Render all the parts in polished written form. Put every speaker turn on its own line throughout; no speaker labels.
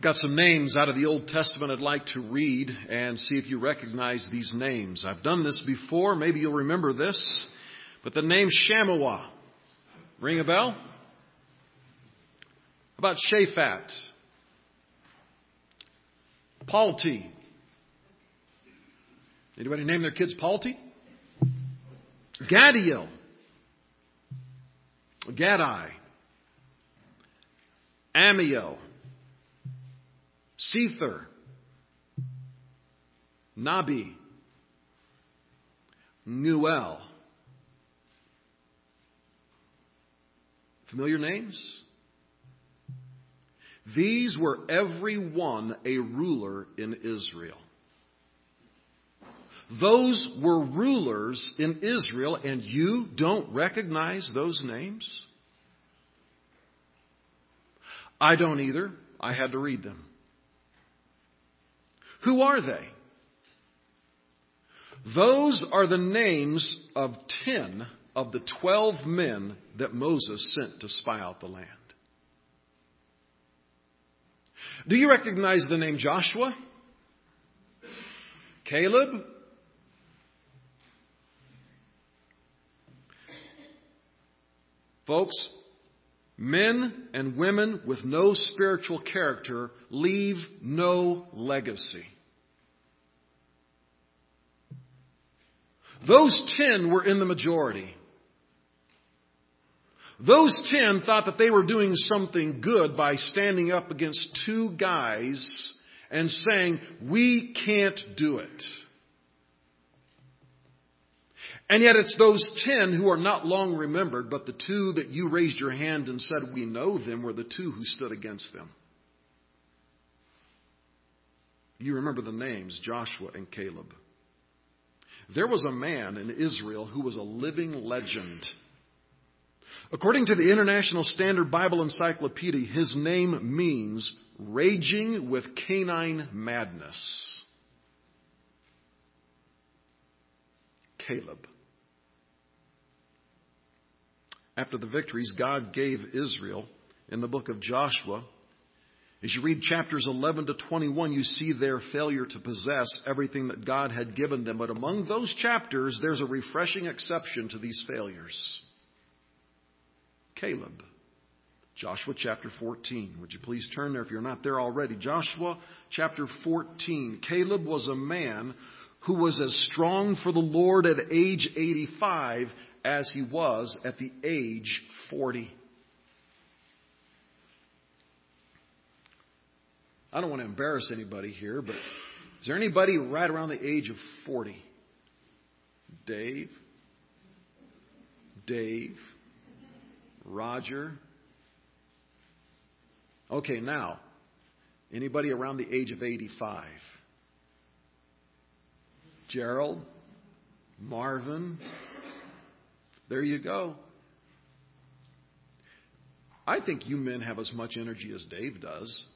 Got some names out of the Old Testament I'd like to read and see if you recognize these names. I've done this before. Maybe you'll remember this. But the name Shammua. Ring a bell? How about Shaphat? Palti. Anybody name their kids Palti? Gadiel. Gadai. Amiel. Sether. Nabi. Nuel. Familiar names? These were every one a ruler in Israel. Those were rulers in Israel, and you don't recognize those names? I don't either. I had to read them. Who are they? Those are the names of 10 of the 12 men that Moses sent to spy out the land. Do you recognize the name Joshua? Caleb? Folks, men and women with no spiritual character leave no legacy. Those 10 were in the majority. Those 10 thought that they were doing something good by standing up against two guys and saying, we can't do it. And yet it's those 10 who are not long remembered, but the two that you raised your hand and said, we know them, were the two who stood against them. You remember the names, Joshua and Caleb. There was a man in Israel who was a living legend. According to the International Standard Bible Encyclopedia, his name means raging with canine madness. Caleb. After the victories God gave Israel in the book of Joshua, as you read chapters 11 to 21, you see their failure to possess everything that God had given them. But among those chapters, there's a refreshing exception to these failures. Caleb. Joshua chapter 14. Would you please turn there if you're not there already? Joshua chapter 14. Caleb was a man who was as strong for the Lord at age 85 as he was at the age 40. I don't want to embarrass anybody here, but is there anybody right around the age of 40? Dave? Roger? Okay, now, anybody around the age of 85? Gerald? Marvin? There you go. I think you men have as much energy as Dave does.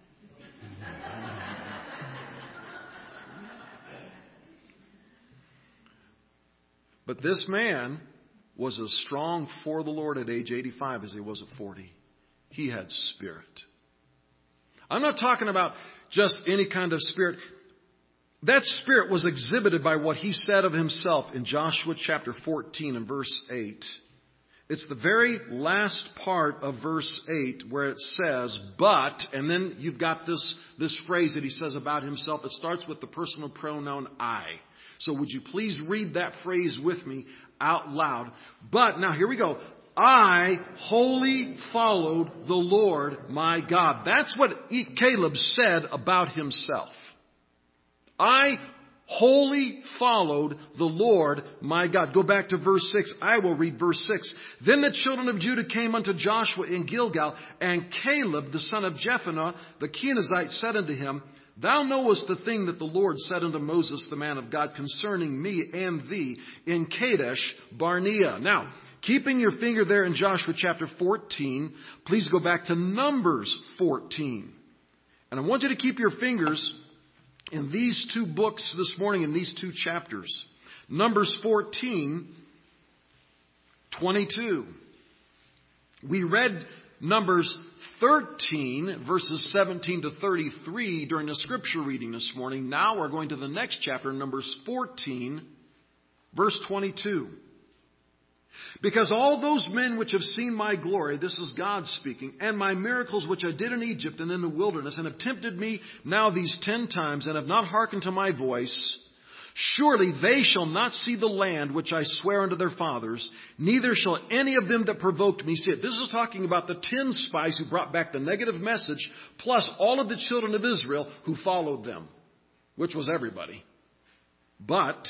But this man was as strong for the Lord at age 85 as he was at 40. He had spirit. I'm not talking about just any kind of spirit. That spirit was exhibited by what he said of himself in Joshua chapter 14 and verse 8. It's the very last part of verse 8 where it says, but, and then you've got this phrase that he says about himself. It starts with the personal pronoun I. So would you please read that phrase with me out loud? But, now here we go. I wholly followed the Lord my God. That's what Caleb said about himself. I wholly followed the Lord my God. Go back to verse 6. I will read verse 6. Then the children of Judah came unto Joshua in Gilgal, and Caleb, the son of Jephunneh, the Kenizzite, said unto him, Thou knowest the thing that the Lord said unto Moses, the man of God, concerning me and thee in Kadesh Barnea. Now, keeping your finger there in Joshua chapter 14, please go back to Numbers 14. And I want you to keep your fingers in these two books this morning, in these two chapters. Numbers 14, 22. We read Numbers 13, verses 17 to 33 during the scripture reading this morning. Now we're going to the next chapter, Numbers 14, verse 22. Because all those men which have seen my glory, this is God speaking, and my miracles which I did in Egypt and in the wilderness, and have tempted me now these 10 times, and have not hearkened to my voice, surely they shall not see the land which I swear unto their fathers, neither shall any of them that provoked me see it. This is talking about the 10 spies who brought back the negative message, plus all of the children of Israel who followed them, which was everybody. But,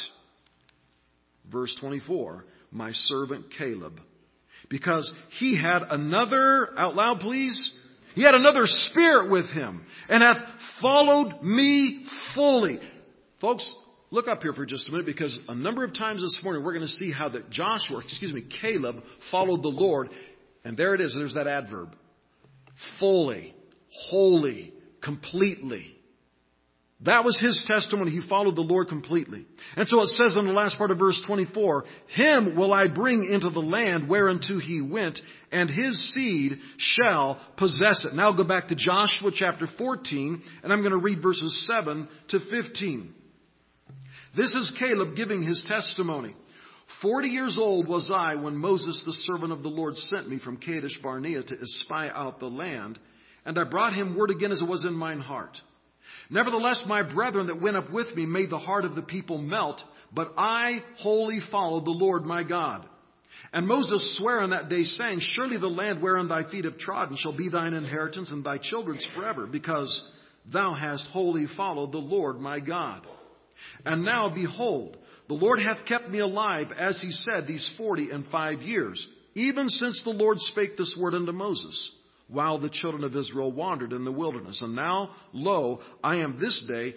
verse 24, my servant Caleb, because he had another, out loud please, he had another spirit with him, and hath followed me fully. Folks, look up here for just a minute, because a number of times this morning we're going to see how that Caleb followed the Lord. And there it is, there's that adverb. Fully, wholly, completely. That was his testimony. He followed the Lord completely. And so it says in the last part of verse 24, him will I bring into the land whereunto he went, and his seed shall possess it. Now go back to Joshua chapter 14, and I'm going to read verses 7 to 15. This is Caleb giving his testimony. 40 years old was I when Moses, the servant of the Lord, sent me from Kadesh Barnea to espy out the land. And I brought him word again as it was in mine heart. Nevertheless, my brethren that went up with me made the heart of the people melt, but I wholly followed the Lord my God. And Moses sware on that day, saying, surely the land wherein thy feet have trodden shall be thine inheritance and thy children's forever, because thou hast wholly followed the Lord my God. And now, behold, the Lord hath kept me alive, as he said, these 45 years, even since the Lord spake this word unto Moses, while the children of Israel wandered in the wilderness. And now, lo, I am this day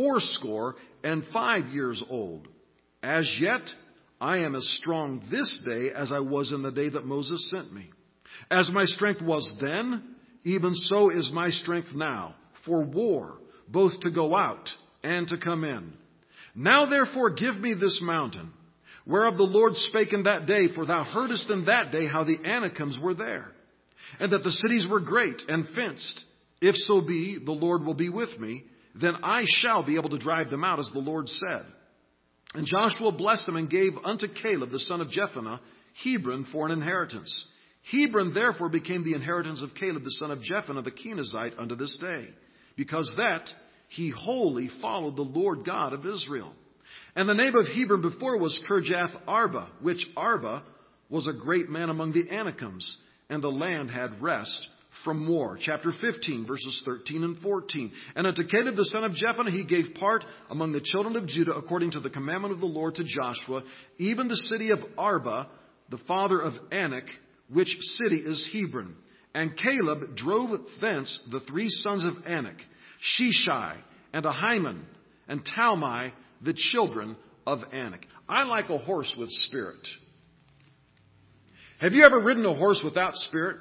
85 years old. As yet, I am as strong this day as I was in the day that Moses sent me. As my strength was then, even so is my strength now, for war, both to go out and to come in. Now therefore give me this mountain, whereof the Lord spake in that day, for thou heardest in that day how the Anakims were there, and that the cities were great and fenced. If so be the Lord will be with me, then I shall be able to drive them out, as the Lord said. And Joshua blessed him and gave unto Caleb the son of Jephunneh Hebron for an inheritance. Hebron therefore became the inheritance of Caleb the son of Jephunneh the Kenizzite unto this day, because that he wholly followed the Lord God of Israel. And the name of Hebron before was Kirjath Arba, which Arba was a great man among the Anakims, and the land had rest from war. Chapter 15, verses 13 and 14. And unto Caleb the son of Jephunneh he gave part among the children of Judah, according to the commandment of the Lord to Joshua, even the city of Arba, the father of Anak, which city is Hebron. And Caleb drove thence the 3 sons of Anak, Sheshai, and Ahiman, and Talmai, the children of Anak. I like a horse with spirit. Have you ever ridden a horse without spirit?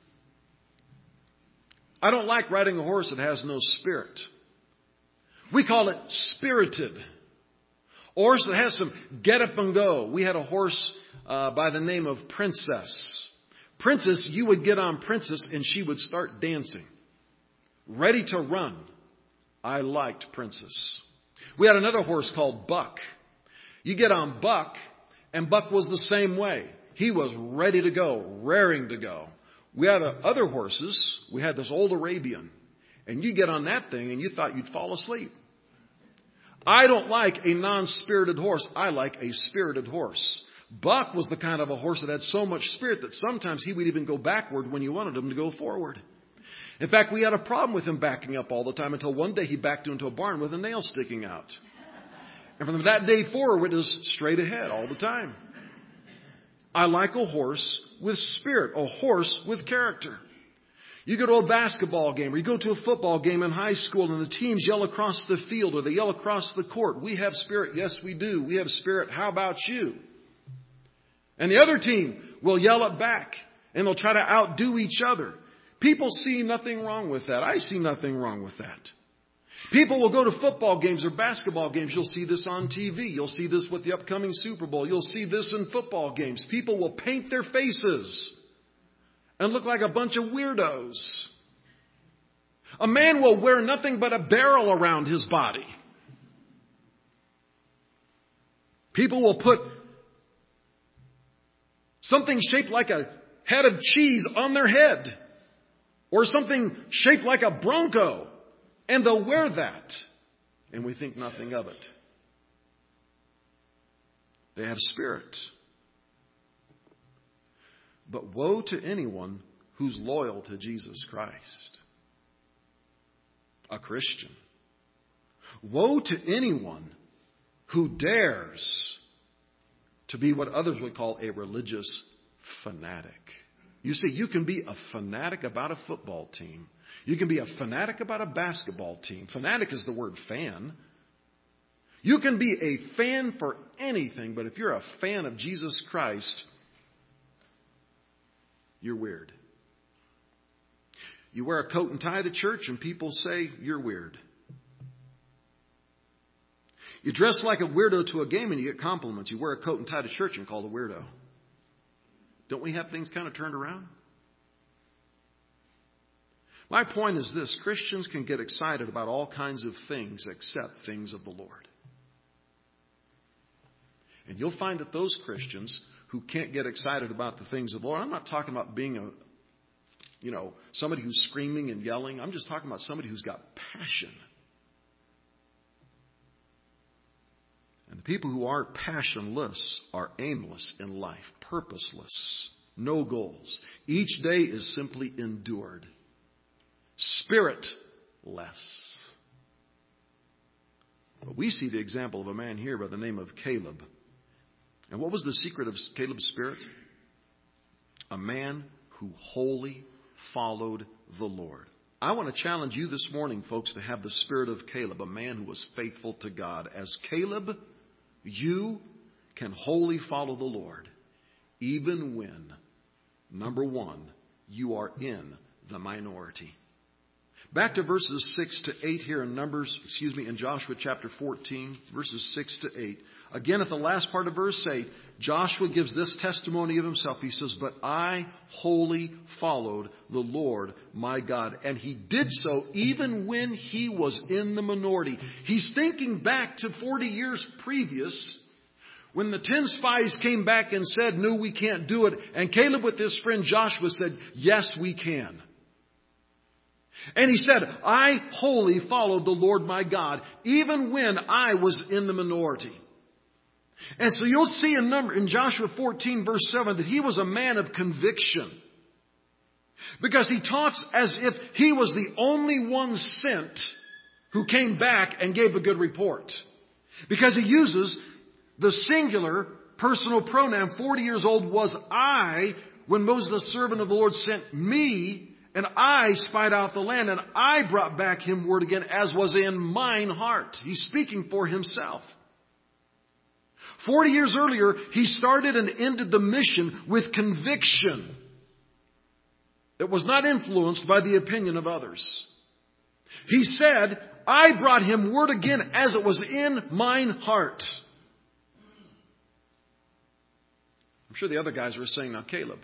I don't like riding a horse that has no spirit. We call it spirited. A horse that has some get up and go. We had a horse by the name of Princess. Princess, you would get on Princess and she would start dancing, ready to run. I liked Princess. We had another horse called Buck. You get on Buck, and Buck was the same way. He was ready to go, raring to go. We had other horses. We had this old Arabian. And you get on that thing and you thought you'd fall asleep. I don't like a non-spirited horse. I like a spirited horse. Buck was the kind of a horse that had so much spirit that sometimes he would even go backward when you wanted him to go forward. In fact, we had a problem with him backing up all the time until one day he backed into a barn with a nail sticking out. And from that day forward, it was straight ahead all the time. I like a horse with spirit, a horse with character. You go to a basketball game or you go to a football game in high school and the teams yell across the field or they yell across the court. We have spirit. Yes, we do. We have spirit. How about you? And the other team will yell it back and they'll try to outdo each other. People see nothing wrong with that. I see nothing wrong with that. People will go to football games or basketball games. You'll see this on TV. You'll see this with the upcoming Super Bowl. You'll see this in football games. People will paint their faces and look like a bunch of weirdos. A man will wear nothing but a barrel around his body. People will put something shaped like a head of cheese on their head, or something shaped like a bronco, and they'll wear that, and we think nothing of it. They have spirit. But woe to anyone who's loyal to Jesus Christ, a Christian. Woe to anyone who dares to be what others would call a religious fanatic. You see, you can be a fanatic about a football team. You can be a fanatic about a basketball team. Fanatic is the word fan. You can be a fan for anything, but if you're a fan of Jesus Christ, you're weird. You wear a coat and tie to church and people say you're weird. You dress like a weirdo to a game and you get compliments. You wear a coat and tie to church and called a weirdo. Don't we have things kind of turned around? My point is this: Christians can get excited about all kinds of things except things of the Lord. And you'll find that those Christians who can't get excited about the things of the Lord, I'm not talking about being somebody who's screaming and yelling. I'm just talking about somebody who's got passion. And the people who are passionless are aimless in life, purposeless, no goals. Each day is simply endured. Spiritless. But we see the example of a man here by the name of Caleb. And what was the secret of Caleb's spirit? A man who wholly followed the Lord. I want to challenge you this morning, folks, to have the spirit of Caleb, a man who was faithful to God. As Caleb, you can wholly follow the Lord, even when, number one, you are in the minority. Back to verses 6 to 8 here in Joshua chapter 14, verses 6 to 8. Again, at the last part of verse 8, Joshua gives this testimony of himself. He says, "But I wholly followed the Lord my God." And he did so even when he was in the minority. He's thinking back to 40 years previous, when the 10 spies came back and said, "No, we can't do it." And Caleb with his friend Joshua said, "Yes, we can." And he said, "I wholly followed the Lord my God, even when I was in the minority." And so you'll see in Joshua 14 verse 7 that he was a man of conviction. Because he talks as if he was the only one sent who came back and gave a good report. Because he uses the singular personal pronoun. 40 years old was I when Moses, the servant of the Lord, sent me, and I spied out the land, and I brought back him word again, as was in mine heart. He's speaking for himself. 40 years earlier, he started and ended the mission with conviction that was not influenced by the opinion of others. He said, "I brought him word again as it was in mine heart." I'm sure the other guys were saying, "Now Caleb,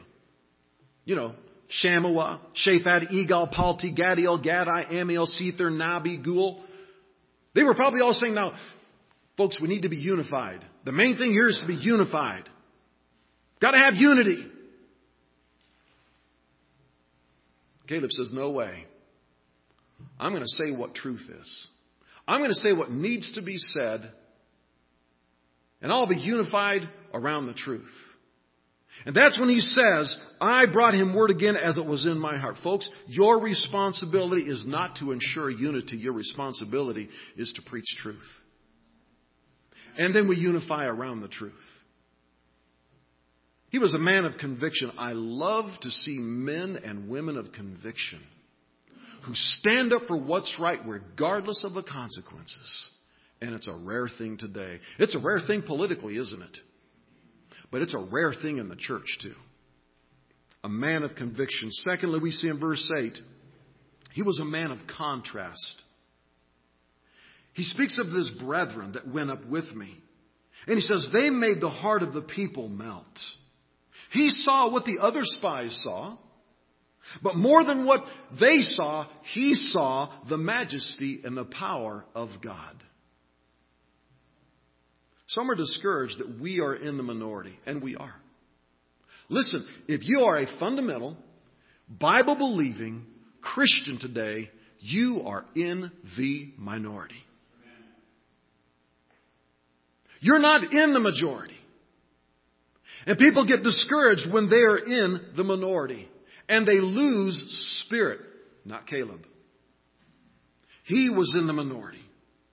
Shammua, Shaphat, Egal, Palti, Gadiel, Gadai, Amiel, Sether, Nabi, Gul." They were probably all saying, "Now, folks, we need to be unified. The main thing here is to be unified. Got to have unity." Caleb says, "No way. I'm going to say what truth is. I'm going to say what needs to be said, and I'll be unified around the truth." And that's when he says, "I brought him word again as it was in my heart." Folks, your responsibility is not to ensure unity. Your responsibility is to preach truth. And then we unify around the truth. He was a man of conviction. I love to see men and women of conviction who stand up for what's right regardless of the consequences. And it's a rare thing today. It's a rare thing politically, isn't it? But it's a rare thing in the church too. A man of conviction. Secondly, we see in verse 8, he was a man of contrast. He speaks of his brethren that went up with me. And he says, they made the heart of the people melt. He saw what the other spies saw. But more than what they saw, he saw the majesty and the power of God. Some are discouraged that we are in the minority, and we are. Listen, if you are a fundamental, Bible-believing Christian today, you are in the minority. You're not in the majority. And people get discouraged when they are in the minority. And they lose spirit. Not Caleb. He was in the minority.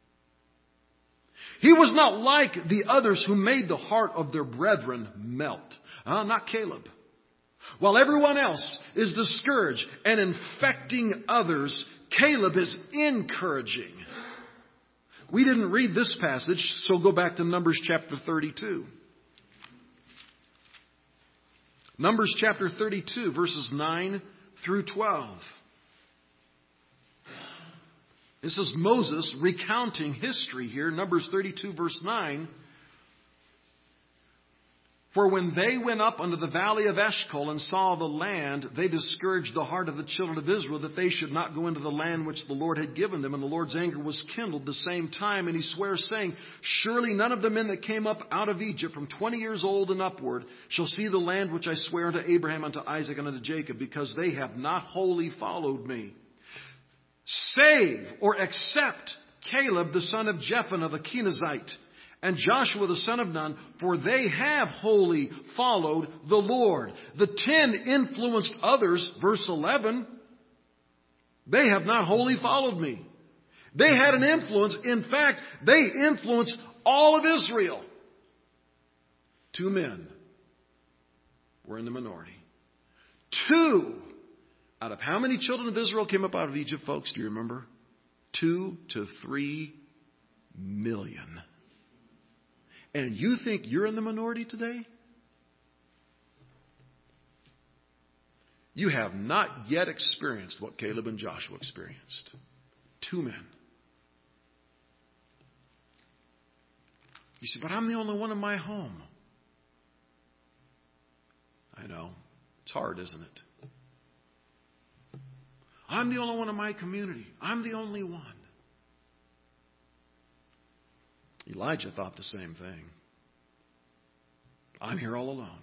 He was not like the others who made the heart of their brethren melt. Not Caleb. While everyone else is discouraged and infecting others, Caleb is encouraging. We didn't read this passage, so go back to Numbers chapter 32. Numbers chapter 32, verses 9 through 12. This is Moses recounting history here. Numbers 32, verse 9. For when they went up unto the valley of Eshcol and saw the land, they discouraged the heart of the children of Israel that they should not go into the land which the Lord had given them. And the Lord's anger was kindled the same time. And he swears, saying, surely none of the men that came up out of Egypt from 20 years old and upward shall see the land which I swear unto Abraham, unto Isaac, and unto Jacob, because they have not wholly followed me. Save or except Caleb the son of Jephunneh the Kenizzite, and Joshua the son of Nun, for they have wholly followed the Lord. The 10 influenced others, verse 11, they have not wholly followed me. They had an influence. In fact, they influenced all of Israel. 2 men were in the minority. 2 out of how many children of Israel came up out of Egypt, folks? Do you remember? 2 to 3 million. And you think you're in the minority today? You have not yet experienced what Caleb and Joshua experienced. 2 men. You say, but I'm the only one in my home. I know. It's hard, isn't it? I'm the only one in my community. I'm the only one. Elijah thought the same thing. I'm here all alone.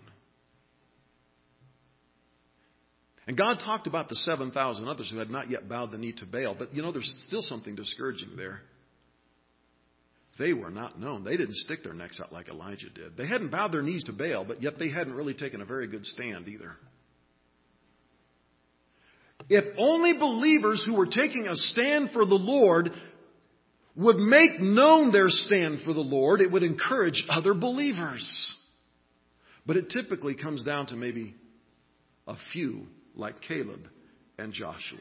And God talked about the 7,000 others who had not yet bowed the knee to Baal. But there's still something discouraging there. They were not known. They didn't stick their necks out like Elijah did. They hadn't bowed their knees to Baal, but yet they hadn't really taken a very good stand either. If only believers who were taking a stand for the Lord would make known their stand for the Lord, it would encourage other believers. But it typically comes down to maybe a few like Caleb and Joshua.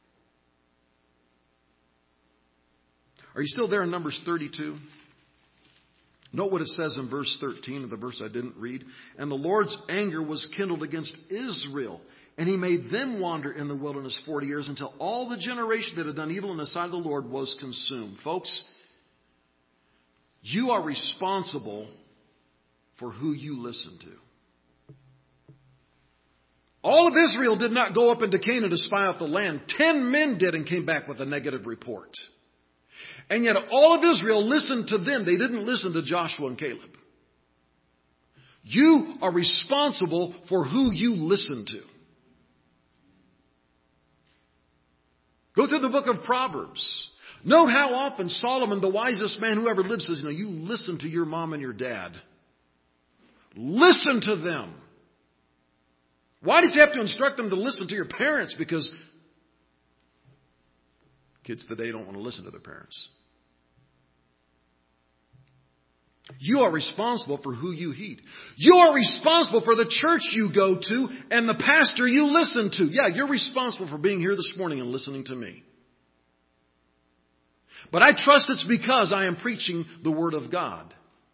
Are you still there in Numbers 32? Note what it says in verse 13 of the verse I didn't read. And the Lord's anger was kindled against Israel, and he made them wander in the wilderness 40 years until all the generation that had done evil in the sight of the Lord was consumed. Folks, you are responsible for who you listen to. All of Israel did not go up into Canaan to spy out the land. 10 men did and came back with a negative report. And yet all of Israel listened to them. They didn't listen to Joshua and Caleb. You are responsible for who you listen to. Go through the book of Proverbs. Note how often Solomon, the wisest man who ever lived, says, you listen to your mom and your dad. Listen to them. Why does he have to instruct them to listen to your parents? Because kids today don't want to listen to their parents. You are responsible for who you heed. You are responsible for the church you go to and the pastor you listen to. Yeah, you're responsible for being here this morning and listening to me. But I trust it's because I am preaching the Word of God.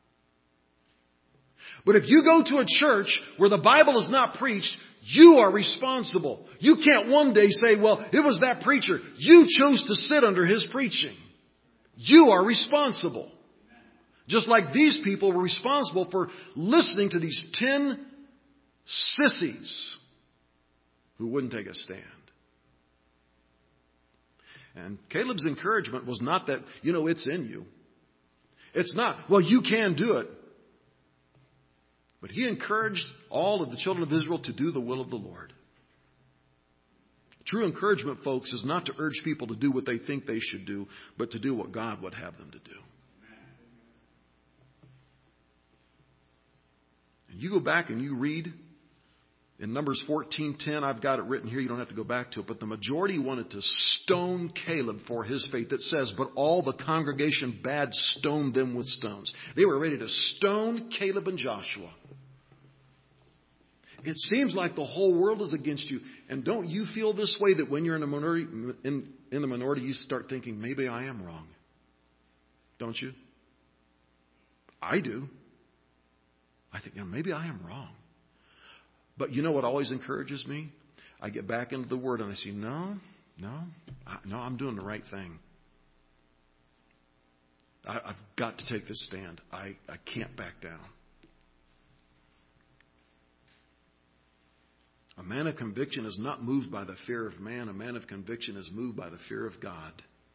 But if you go to a church where the Bible is not preached, you are responsible. You can't one day say, well, it was that preacher. You chose to sit under his preaching. You are responsible. Just like these people were responsible for listening to these 10 sissies who wouldn't take a stand. And Caleb's encouragement was not that, it's in you. It's not, well, you can do it. But he encouraged all of the children of Israel to do the will of the Lord. True encouragement, folks, is not to urge people to do what they think they should do, but to do what God would have them to do. And you go back and you read in Numbers 14:10, I've got it written here, you don't have to go back to it, but the majority wanted to stone Caleb for his faith. It says, but all the congregation bade stone them with stones. They were ready to stone Caleb and Joshua. It seems like the whole world is against you. And don't you feel this way, that when you're in the minority, you start thinking, maybe I am wrong? Don't you? I do. I think, maybe I am wrong. But you know what always encourages me? I get back into the Word and I see, no, I'm doing the right thing. I've got to take this stand. I can't back down. A man of conviction is not moved by the fear of man. A man of conviction is moved by the fear of God.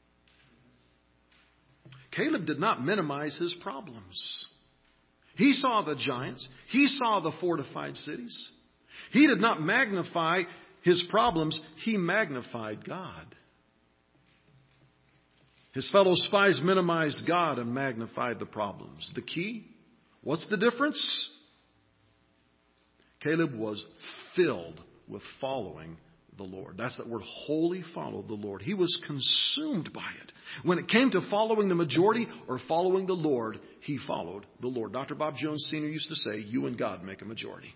Caleb did not minimize his problems. He saw the giants. He saw the fortified cities. He did not magnify his problems. He magnified God. His fellow spies minimized God and magnified the problems. The key? What's the difference? Caleb was filled with following the Lord. That's that word, wholly followed the Lord. He was consumed by it. When it came to following the majority or following the Lord, he followed the Lord. Dr. Bob Jones Sr. used to say, you and God make a majority.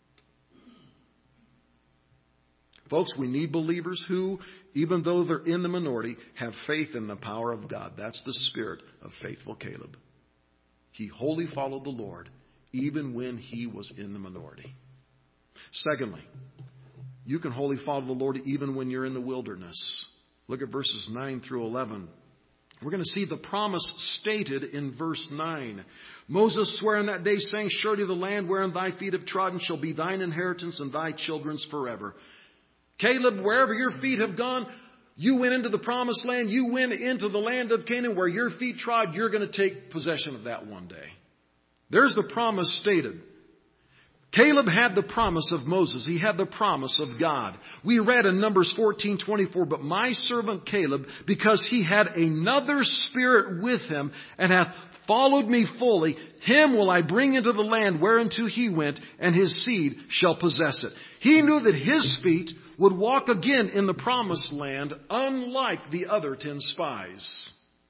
Folks, we need believers who, even though they're in the minority, have faith in the power of God. That's the spirit of faithful Caleb. He wholly followed the Lord, even when he was in the minority. Secondly, you can wholly follow the Lord even when you're in the wilderness. Look at verses 9 through 11. We're going to see the promise stated in verse 9. Moses sware on that day, saying, surely the land wherein thy feet have trodden shall be thine inheritance and thy children's forever. Caleb, wherever your feet have gone, you went into the promised land. You went into the land of Canaan where your feet trod. You're going to take possession of that one day. There's the promise stated. Caleb had the promise of Moses. He had the promise of God. We read in Numbers 14:24, but my servant Caleb, because he had another spirit with him and hath followed me fully, him will I bring into the land whereunto he went, and his seed shall possess it. He knew that his feet would walk again in the promised land, unlike the other 10 spies.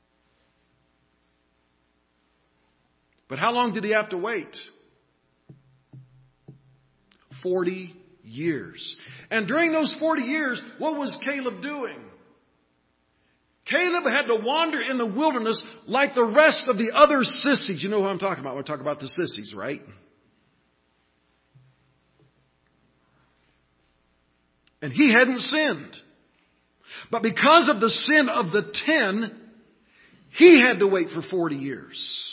But how long did he have to wait? 40 years. And during those 40 years, what was Caleb doing? Caleb had to wander in the wilderness like the rest of the other sissies. You know who I'm talking about when I talk about the sissies, right? And he hadn't sinned. But because of the sin of the 10, he had to wait for 40 years.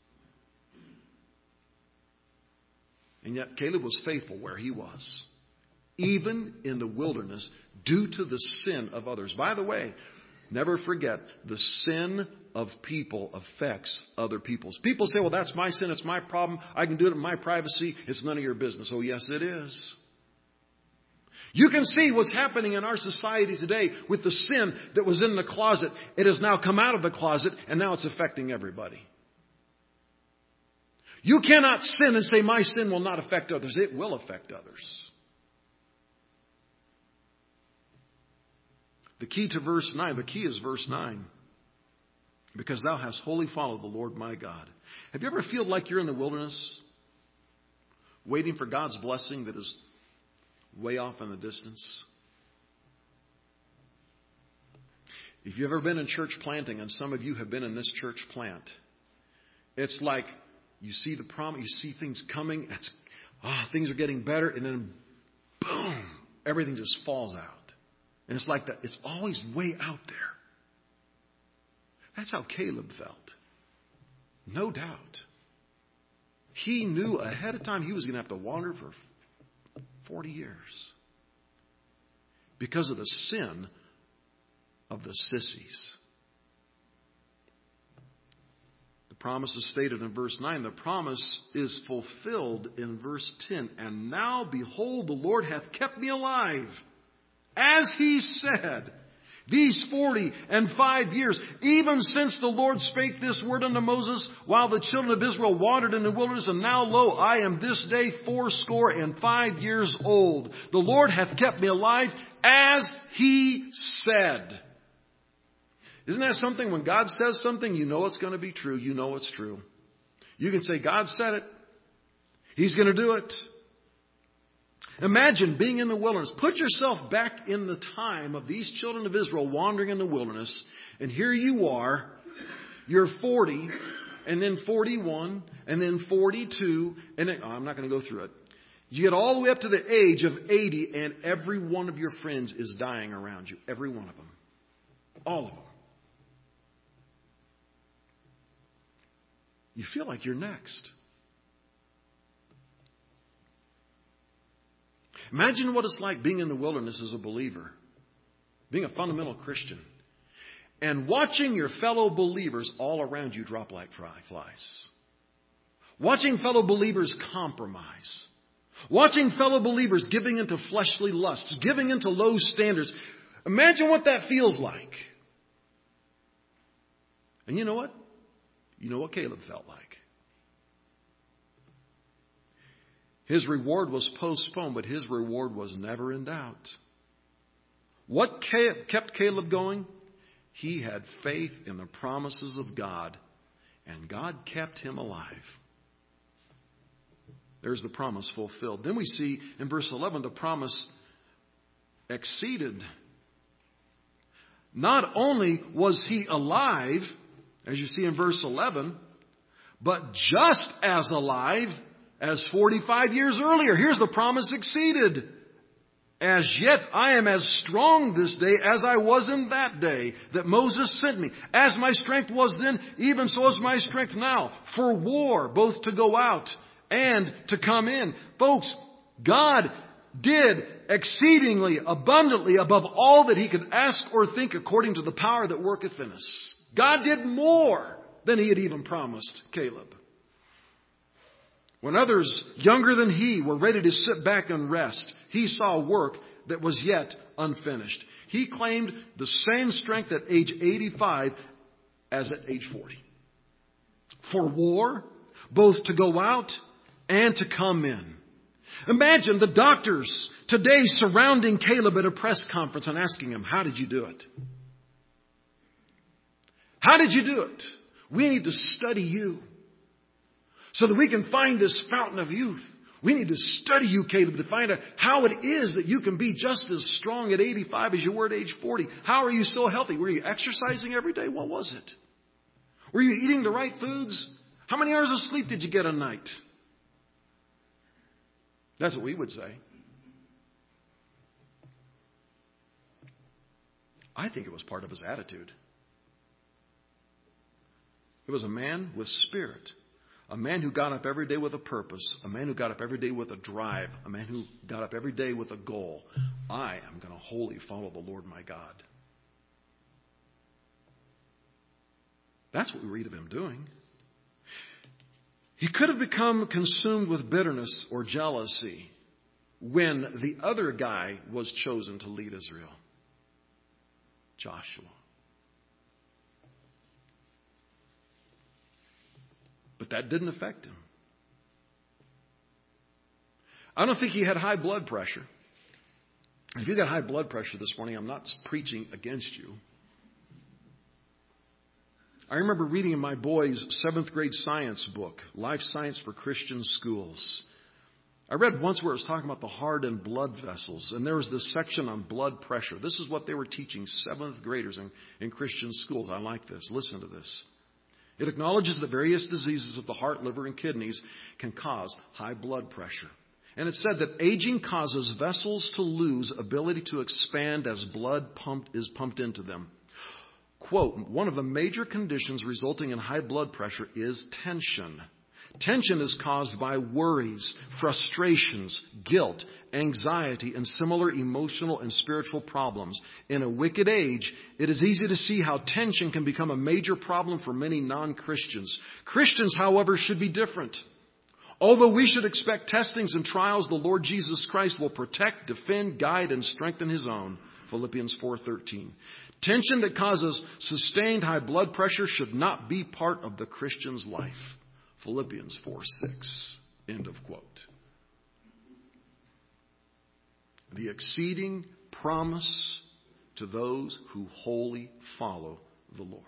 And yet Caleb was faithful where he was, even in the wilderness, due to the sin of others. By the way, never forget, the sin of people affects other people's. People say, well, that's my sin, it's my problem, I can do it in my privacy, it's none of your business. Oh, yes, it is. You can see what's happening in our society today with the sin that was in the closet. It has now come out of the closet, and now it's affecting everybody. You cannot sin and say, my sin will not affect others. It will affect others. The key to verse 9, the key is verse 9. Because thou hast wholly followed the Lord my God. Have you ever feel like you're in the wilderness, waiting for God's blessing that is way off in the distance? If you've ever been in church planting, and some of you have been in this church plant, it's like you see the promise, you see things coming, things are getting better, and then boom, everything just falls out. And it's like that. It's always way out there. That's how Caleb felt. No doubt. He knew ahead of time he was going to have to wander for 40 years. because of the sin of the sissies. The promise is stated in verse 9. The promise is fulfilled in verse 10. And now, behold, the Lord hath kept me alive, as he said, these 45 years, even since the Lord spake this word unto Moses, while the children of Israel wandered in the wilderness. And now, lo, I am this day 65 years old. The Lord hath kept me alive, as he said. Isn't that something? When God says something, you know it's going to be true. You know it's true. You can say, God said it. He's going to do it. Imagine being in the wilderness. Put yourself back in the time of these children of Israel wandering in the wilderness. And here you are. You're 40, and then 41, and then 42. And then, I'm not going to go through it. You get all the way up to the age of 80, and every one of your friends is dying around you. Every one of them. All of them. You feel like you're next. Imagine what it's like being in the wilderness as a believer, being a fundamental Christian, and watching your fellow believers all around you drop like flies. Watching fellow believers compromise. Watching fellow believers giving into fleshly lusts, giving into low standards. Imagine what that feels like. And you know what? You know what Caleb felt like. His reward was postponed, but his reward was never in doubt. What kept Caleb going? He had faith in the promises of God, and God kept him alive. There's the promise fulfilled. Then we see in verse 11 the promise exceeded. Not only was he alive, as you see in verse 11, but just as alive as 45 years earlier. Here's the promise exceeded. As yet I am as strong this day as I was in that day that Moses sent me. As my strength was then, even so is my strength now. For war, both to go out and to come in. Folks, God did exceedingly abundantly above all that he could ask or think according to the power that worketh in us. God did more than he had even promised Caleb. When others younger than he were ready to sit back and rest, he saw work that was yet unfinished. He claimed the same strength at age 85 as at age 40. For war, both to go out and to come in. Imagine the doctors today surrounding Caleb at a press conference and asking him, how did you do it? How did you do it? We need to study you so that we can find this fountain of youth. We need to study you, Caleb, to find out how it is that you can be just as strong at 85 as you were at age 40. How are you so healthy? Were you exercising every day? What was it? Were you eating the right foods? How many hours of sleep did you get a night? That's what we would say. I think it was part of his attitude. It was a man with spirit. A man who got up every day with a purpose. A man who got up every day with a drive. A man who got up every day with a goal. I am going to wholly follow the Lord my God. That's what we read of him doing. He could have become consumed with bitterness or jealousy when the other guy was chosen to lead Israel. Joshua. But that didn't affect him. I don't think he had high blood pressure. If you got high blood pressure this morning, I'm not preaching against you. I remember reading in my boy's 7th grade science book, Life Science for Christian Schools. I read once where it was talking about the heart and blood vessels, and there was this section on blood pressure. This is what they were teaching 7th graders in Christian schools. I like this. Listen to this. It acknowledges that various diseases of the heart, liver, and kidneys can cause high blood pressure. And it said that aging causes vessels to lose ability to expand as blood is pumped into them. Quote, one of the major conditions resulting in high blood pressure is tension. Tension is caused by worries, frustrations, guilt, anxiety, and similar emotional and spiritual problems. In a wicked age, it is easy to see how tension can become a major problem for many non-Christians. Christians, however, should be different. Although we should expect testings and trials, the Lord Jesus Christ will protect, defend, guide, and strengthen His own. Philippians 4:13. Tension that causes sustained high blood pressure should not be part of the Christian's life. Philippians 4:6. End of quote. The exceeding promise to those who wholly follow the Lord.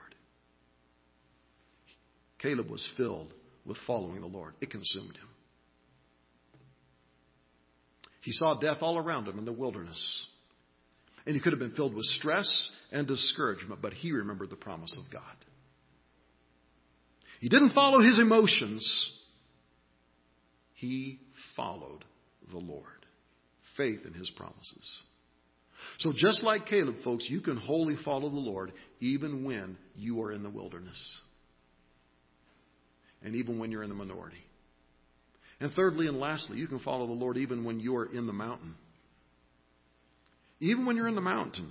Caleb was filled with following the Lord. It consumed him. He saw death all around him in the wilderness. And he could have been filled with stress and discouragement, but he remembered the promise of God. He didn't follow his emotions. He followed the Lord. Faith in His promises. So just like Caleb, folks, you can wholly follow the Lord even when you are in the wilderness. And even when you're in the minority. And thirdly and lastly, you can follow the Lord even when you are in the mountain. Even when you're in the mountain.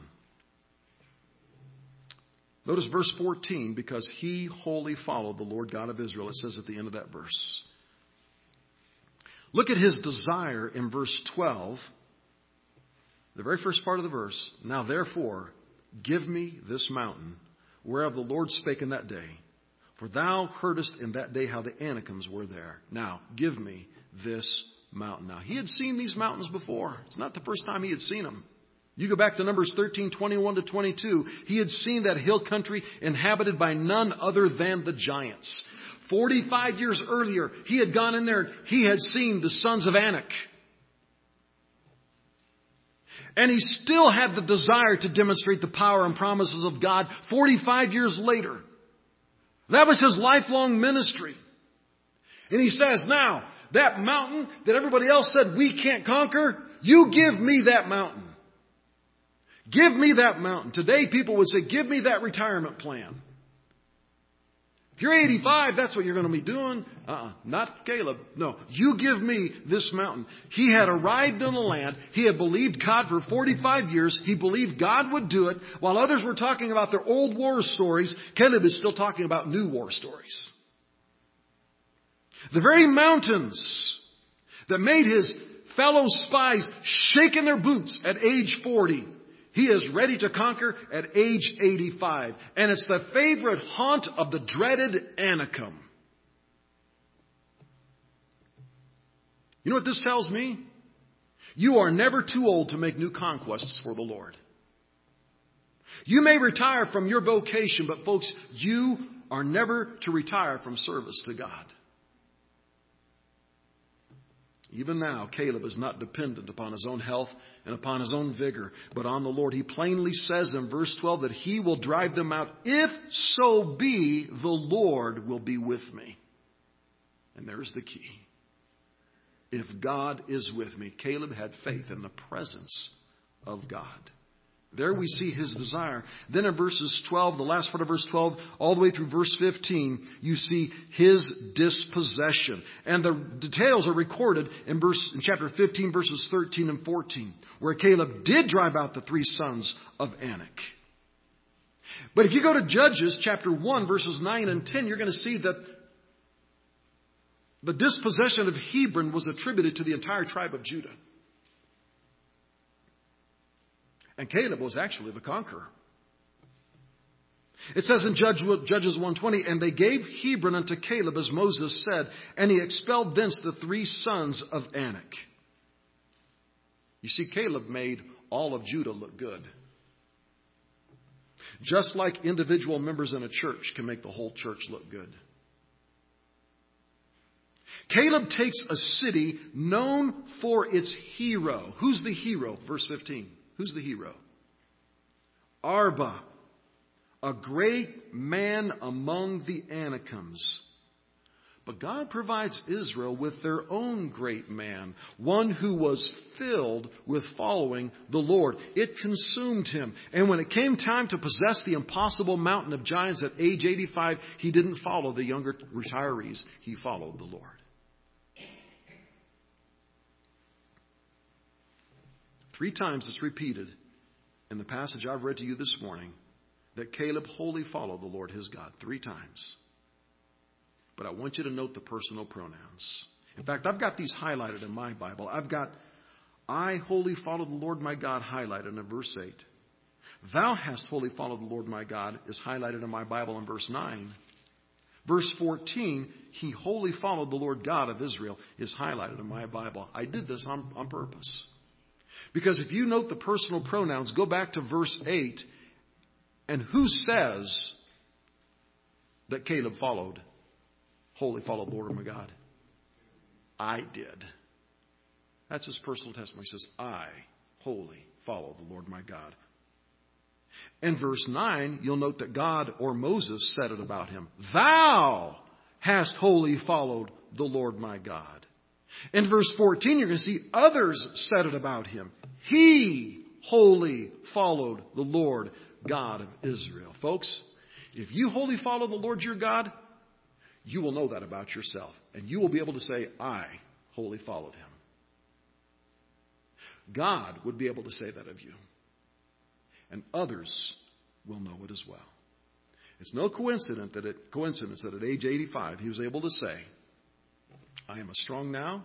Notice verse 14, because he wholly followed the Lord God of Israel. It says at the end of that verse. Look at his desire in verse 12. The very first part of the verse. Now therefore, give me this mountain, whereof the Lord spake in that day. For thou heardest in that day how the Anakims were there. Now, give me this mountain. Now, he had seen these mountains before. It's not the first time he had seen them. You go back to Numbers 13:21-22. He had seen that hill country inhabited by none other than the giants. 45 years earlier, he had gone in there. He had seen the sons of Anak. And he still had the desire to demonstrate the power and promises of God 45 years later. That was his lifelong ministry. And he says, now, that mountain that everybody else said we can't conquer, you give me that mountain. Give me that mountain. Today people would say, give me that retirement plan. If you're 85, that's what you're going to be doing. Not Caleb. No, you give me this mountain. He had arrived in the land. He had believed God for 45 years. He believed God would do it. While others were talking about their old war stories, Caleb is still talking about new war stories. The very mountains that made his fellow spies shake in their boots at age 40, he is ready to conquer at age 85. And it's the favorite haunt of the dreaded Anakim. You know what this tells me? You are never too old to make new conquests for the Lord. You may retire from your vocation, but folks, you are never to retire from service to God. Even now, Caleb is not dependent upon his own health and upon his own vigor, but on the Lord. He plainly says in verse 12 that he will drive them out, if so be the Lord will be with me. And there's the key. If God is with me. Caleb had faith in the presence of God. There we see his desire. Then in verses 12, the last part of verse 12, all the way through verse 15, you see his dispossession. And the details are recorded in chapter 15, verses 13 and 14, where Caleb did drive out the three sons of Anak. But if you go to Judges chapter 1, verses 9 and 10, you're going to see that the dispossession of Hebron was attributed to the entire tribe of Judah. And Caleb was actually the conqueror. It says in Judges 1:20, and they gave Hebron unto Caleb as Moses said, and he expelled thence the three sons of Anak. You see, Caleb made all of Judah look good. Just like individual members in a church can make the whole church look good. Caleb takes a city known for its hero. Who's the hero? Verse 15. Who's the hero? Arba, a great man among the Anakims. But God provides Israel with their own great man, one who was filled with following the Lord. It consumed him. And when it came time to possess the impossible mountain of giants at age 85, he didn't follow the younger retirees. He followed the Lord. 3 times it's repeated in the passage I've read to you this morning that Caleb wholly followed the Lord his God. 3 times. But I want you to note the personal pronouns. In fact, I've got these highlighted in my Bible. I've got, I wholly follow the Lord my God highlighted in verse 8. Thou hast wholly followed the Lord my God is highlighted in my Bible in verse 9. Verse 14, he wholly followed the Lord God of Israel is highlighted in my Bible. I did this on purpose. Because if you note the personal pronouns, go back to verse 8, and who says that Caleb wholly followed the Lord my God? I did. That's his personal testimony. He says, I wholly follow the Lord my God. In verse 9, you'll note that God or Moses said it about him. Thou hast wholly followed the Lord my God. In verse 14, you're going to see others said it about him. He wholly followed the Lord God of Israel. Folks, if you wholly follow the Lord your God, you will know that about yourself. And you will be able to say, I wholly followed him. God would be able to say that of you. And others will know it as well. It's no coincidence that at age 85 he was able to say, I am as strong now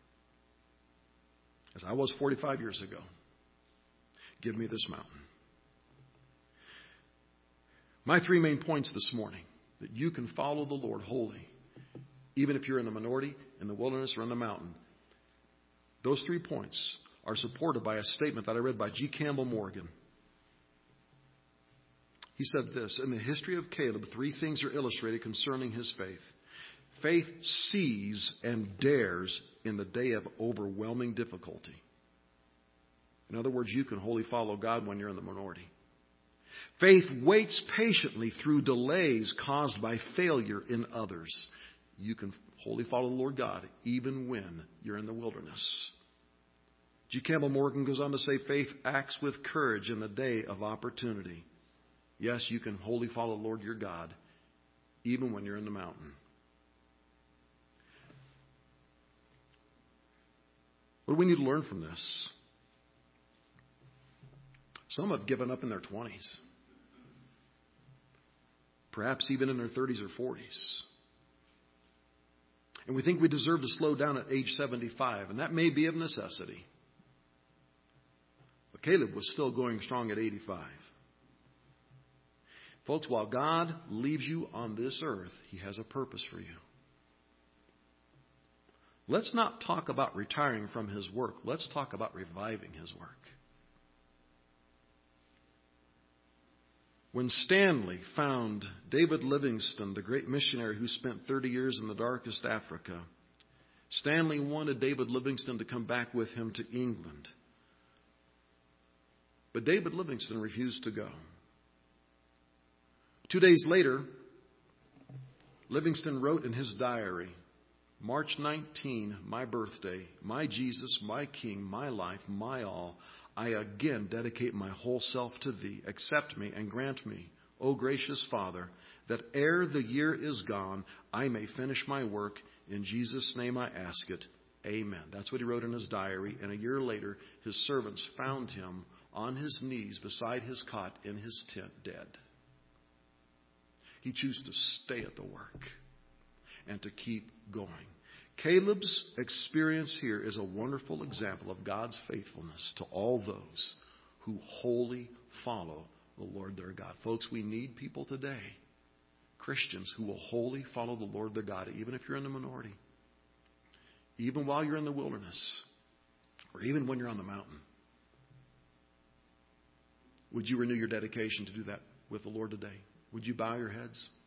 as I was 45 years ago. Give me this mountain. My 3 main points this morning, that you can follow the Lord wholly, even if you're in the minority, in the wilderness, or in the mountain. Those 3 points are supported by a statement that I read by G. Campbell Morgan. He said this, in the history of Caleb, 3 things are illustrated concerning his faith. Faith sees and dares in the day of overwhelming difficulty. In other words, you can wholly follow God when you're in the minority. Faith waits patiently through delays caused by failure in others. You can wholly follow the Lord God even when you're in the wilderness. G. Campbell Morgan goes on to say, faith acts with courage in the day of opportunity. Yes, you can wholly follow the Lord your God even when you're in the mountain. What do we need to learn from this? Some have given up in their 20s. Perhaps even in their 30s or 40s. And we think we deserve to slow down at age 75, and that may be of necessity. But Caleb was still going strong at 85. Folks, while God leaves you on this earth, He has a purpose for you. Let's not talk about retiring from His work. Let's talk about reviving His work. When Stanley found David Livingstone, the great missionary who spent 30 years in the darkest Africa, Stanley wanted David Livingstone to come back with him to England. But David Livingstone refused to go. 2 days later, Livingstone wrote in his diary, March 19, my birthday, my Jesus, my King, my life, my all, I again dedicate my whole self to Thee. Accept me and grant me, O gracious Father, that ere the year is gone, I may finish my work. In Jesus' name I ask it. Amen. That's what he wrote in his diary. And a year later, his servants found him on his knees beside his cot in his tent, dead. He chose to stay at the work and to keep going. Caleb's experience here is a wonderful example of God's faithfulness to all those who wholly follow the Lord their God. Folks, we need people today, Christians, who will wholly follow the Lord their God, even if you're in the minority, even while you're in the wilderness, or even when you're on the mountain. Would you renew your dedication to do that with the Lord today? Would you bow your heads?